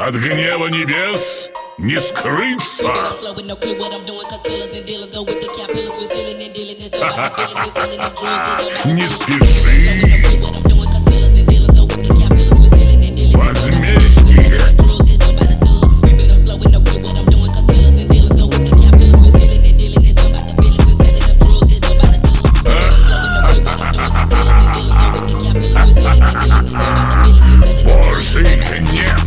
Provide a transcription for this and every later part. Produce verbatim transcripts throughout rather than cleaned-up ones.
От гнева небес не скрыться. Не спеши. Возмездие. Божий гнев.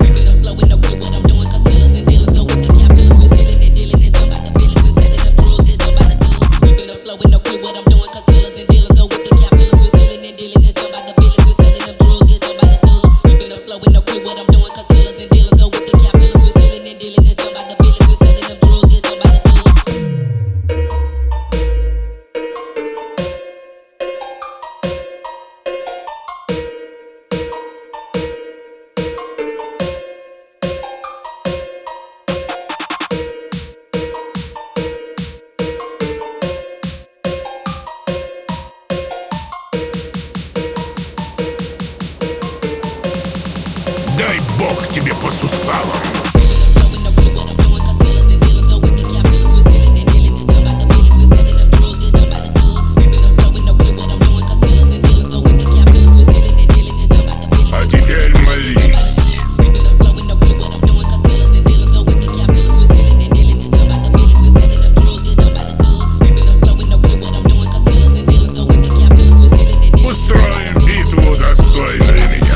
Дай Бог тебе по сусалам. А теперь молись. Устроим битву достойную меня.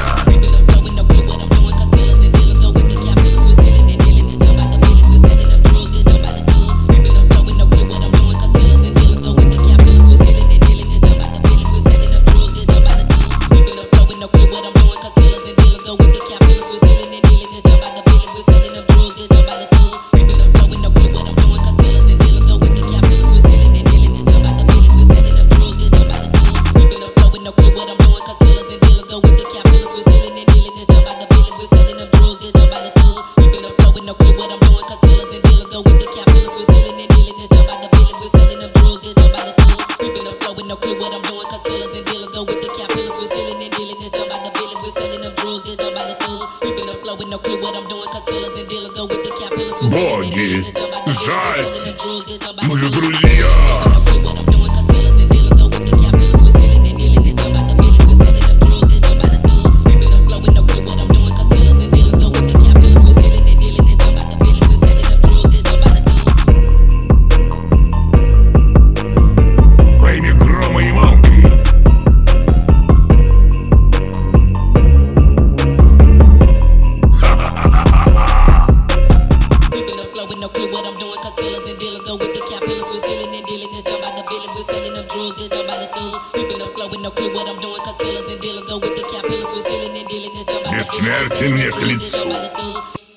Боги, жальтесь, мы же друзья. Во имя грома и молнии. Бессмертие мне к лицу.